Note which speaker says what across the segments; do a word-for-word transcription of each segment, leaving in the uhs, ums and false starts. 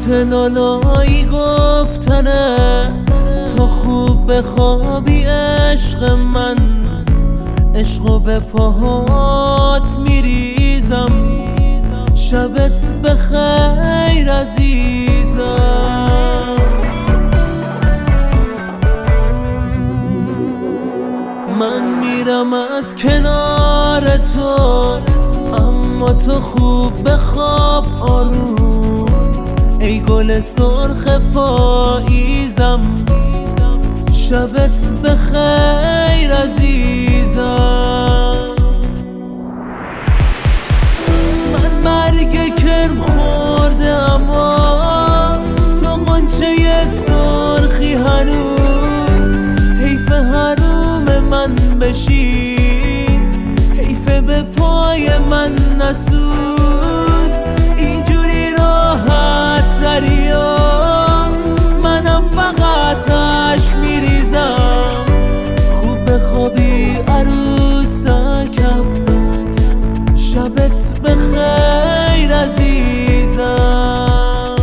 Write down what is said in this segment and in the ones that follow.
Speaker 1: صوت لالایی گفتنه تا خوب بخوابی عشق من، عشقو به پاهات میریزم. شبت بخیر عزیزم. من میرم از کنار تو، اما تو خوب بخواب آروم. ای گل سرخ پاییزم، شبت بخیر عزیزم. من برگ کرم خورده اما تو غنچه سرخی هنوز. حیف حروم من بشی، حیف به پای من نسوز. اینجوری راحت تری و منم فقط اشک میریزم. خوب بخوابی عروسکم، شبت بخیر عزیزم.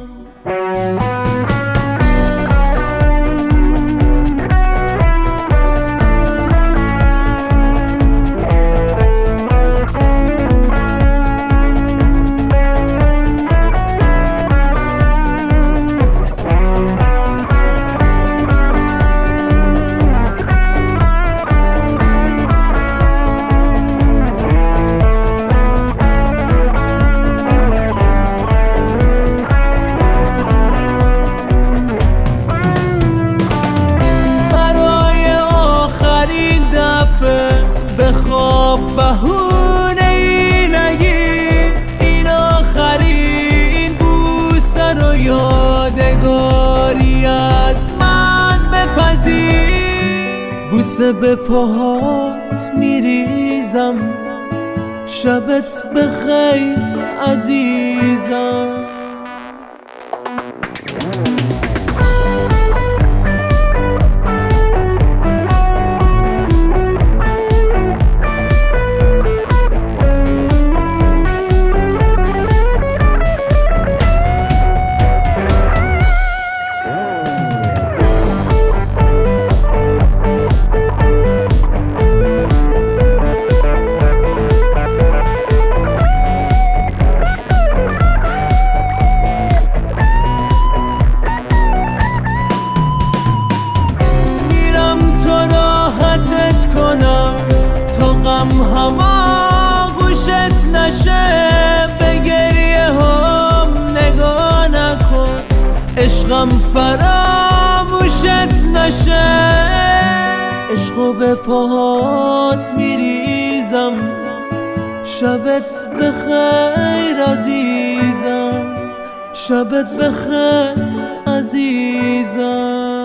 Speaker 1: بخواب بهونه ای نگی، این آخرین بوسه رو یادگاری از من بپذیر. بوسه به پاهات میریزم، شبت بخیر عزیزم. تا غم هما گوشت نشه، به گریه هم نگاه نکن. عشقم فراموشت نشه، عشقو به پاهات میریزم. شبت بخیر عزیزم، شبت بخیر عزیزم.